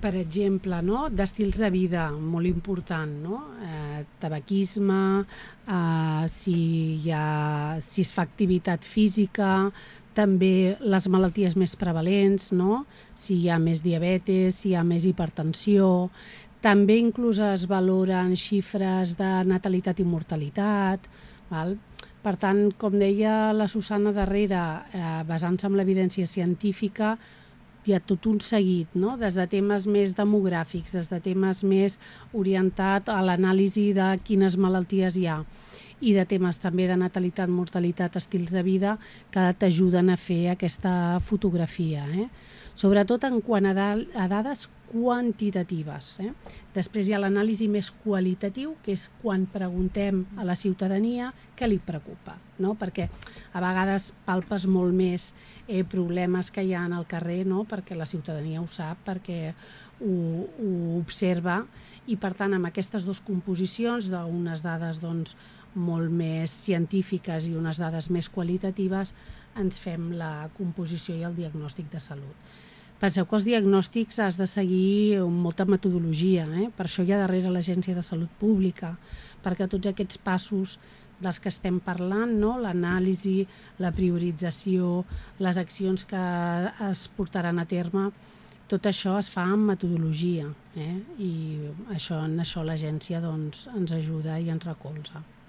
per exemple, no? D'estils de vida, molt important, no? Tabaquisme, si es fa activitat física, també les malalties més prevalents, no? Si hi ha més diabetes, si hi ha més hipertensió, també inclús es valoren xifres de natalitat i mortalitat, val? Per tant, com deia la Susana darrere, basant-se en l'evidència científica, hi ha tot un seguit, no? Des de temes més demogràfics, des de temes més orientat a l'anàlisi de quines malalties hi ha i de temes també de natalitat, mortalitat, estils de vida que t'ajuden a fer aquesta fotografia. Sobretot en quant a dades quantitatives. Després hi ha l'anàlisi més qualitatiu, que és quan preguntem a la ciutadania què li preocupa, no? Perquè a vegades palpes molt més problemes que hi ha al carrer, no? Perquè la ciutadania ho sap, perquè ho observa i per tant amb aquestes dues composicions d'unes dades doncs, molt més científiques i unes dades més qualitatives ens fem la composició i el diagnòstic de salut. Penseu que els diagnòstics has de seguir molta metodologia, per això hi ha darrere l'Agència de Salut Pública, perquè tots aquests passos dels que estem parlant, no? L'anàlisi, la priorització, les accions que es portaran a terme, tot això es fa amb metodologia i en això l'agència doncs, ens ajuda i ens recolza.